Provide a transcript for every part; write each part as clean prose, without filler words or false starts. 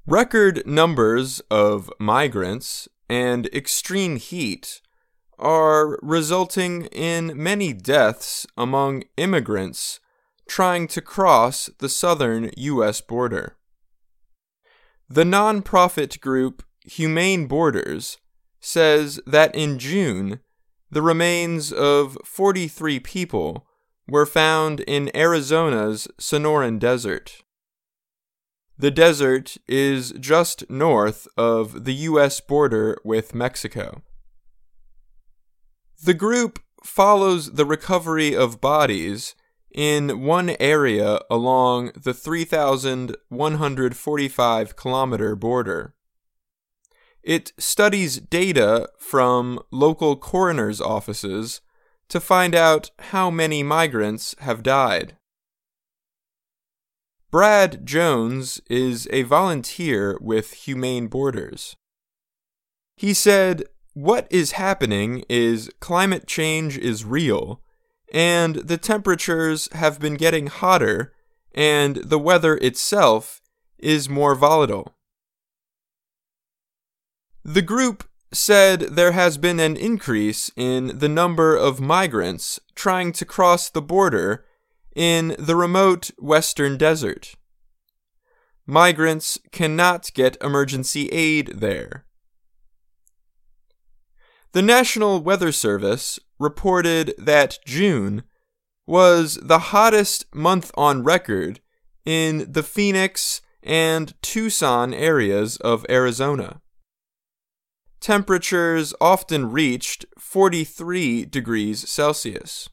Record numbers of migrants and extreme heat are resulting in many deaths among immigrants trying to cross the southern U.S. border. The nonprofit group Humane Borders says that in June, the remains of 43 people were found in Arizona's Sonoran Desert. The desert is just north of the U.S. border with Mexico. The group follows the recovery of bodies in one area along the 3,145-kilometer border. It studies data from local coroner's offices to find out how many migrants have died. Brad Jones is a volunteer with Humane Borders. He said, "What is happening is climate change is real, and the temperatures have been getting hotter, and the weather itself is more volatile." The group said there has been an increase in the number of migrants trying to cross the border in the remote western desert. Migrants cannot get emergency aid there. The National Weather Service reported that June was the hottest month on record in the Phoenix and Tucson areas of Arizona. Temperatures often reached 43 degrees Celsius.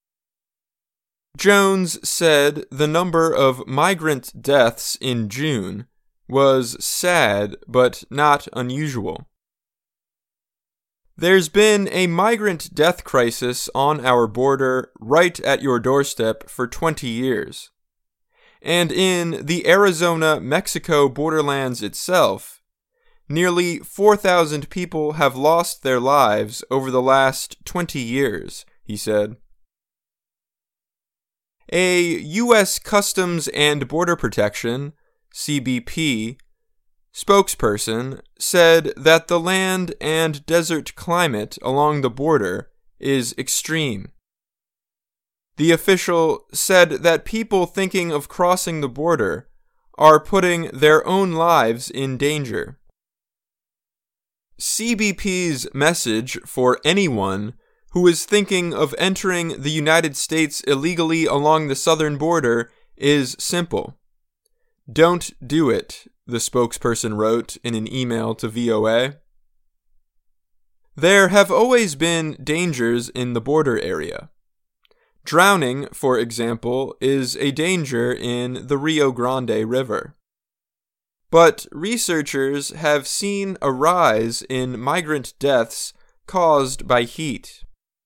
Jones said the number of migrant deaths in June was sad but not unusual. "There's been a migrant death crisis on our border right at your doorstep for 20 years. And in the Arizona-Mexico borderlands itself, nearly 4,000 people have lost their lives over the last 20 years, he said. A U.S. Customs and Border Protection, CBP, spokesperson said that the land and desert climate along the border is extreme. The official said that people thinking of crossing the border are putting their own lives in danger. CBP's message for anyone who is thinking of entering the United States illegally along the southern border is simple. "Don't do it," the spokesperson wrote in an email to VOA. There have always been dangers in the border area. Drowning, for example, is a danger in the Rio Grande River. But researchers have seen a rise in migrant deaths caused by heat.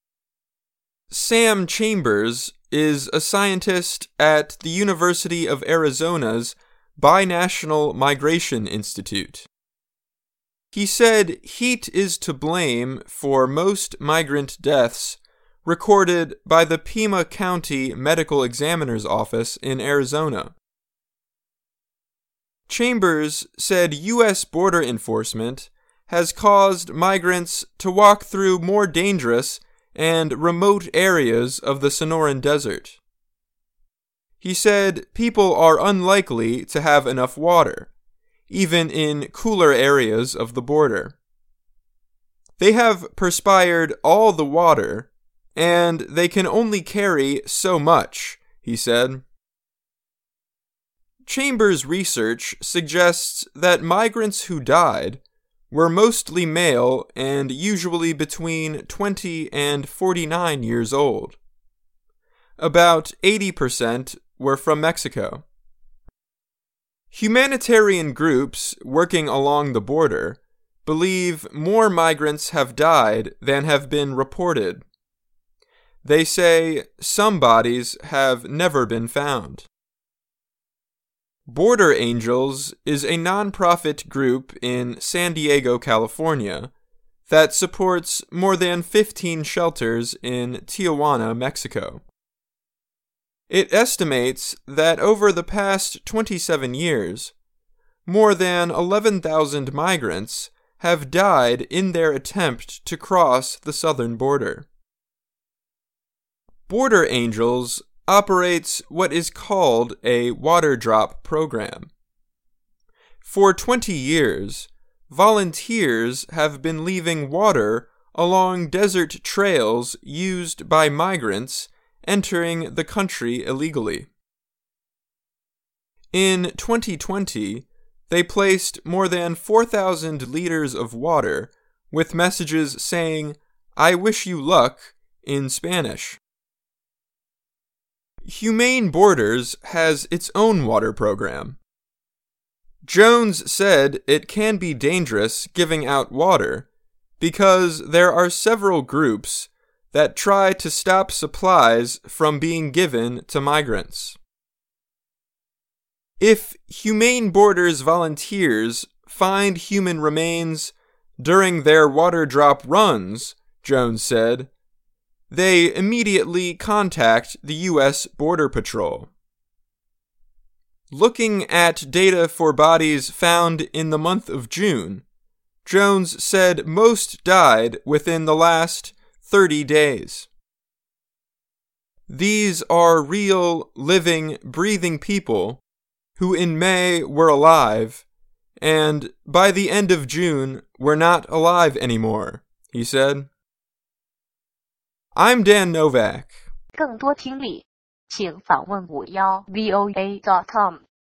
Sam Chambers is a scientist at the University of Arizona's Binational Migration Institute. He said heat is to blame for most migrant deaths recorded by the Pima County Medical Examiner's Office in Arizona. Chambers said U.S. border enforcement has caused migrants to walk through more dangerous and remote areas of the Sonoran Desert. He said people are unlikely to have enough water, even in cooler areas of the border. They have perspired all the water, and they can only carry so much, he said. Chambers' research suggests that migrants who died were mostly male and usually between 20 and 49 years old. About 80% were from Mexico. Humanitarian groups working along the border believe more migrants have died than have been reported. They say some bodies have never been found. Border Angels is a nonprofit group in San Diego, California, that supports more than 15 shelters in Tijuana, Mexico. It estimates that over the past 27 years, more than 11,000 migrants have died in their attempt to cross the southern border. Border Angels operates what is called a water drop program. For 20 years, volunteers have been leaving water along desert trails used by migrants entering the country illegally. In 2020, they placed more than 4,000 liters of water with messages saying, "I wish you luck," in Spanish. Humane Borders has its own water program. Jones said it can be dangerous giving out water because there are several groups that try to stop supplies from being given to migrants. If Humane Borders volunteers find human remains during their water drop runs, Jones said, they immediately contact the U.S. Border Patrol. Looking at data for bodies found in the month of June, Jones said most died within the last 30 days. These are real, living, breathing people who in May were alive, and by the end of June were not alive anymore, he said. I'm Dan Novak. 更多听力，请访问51voa.com。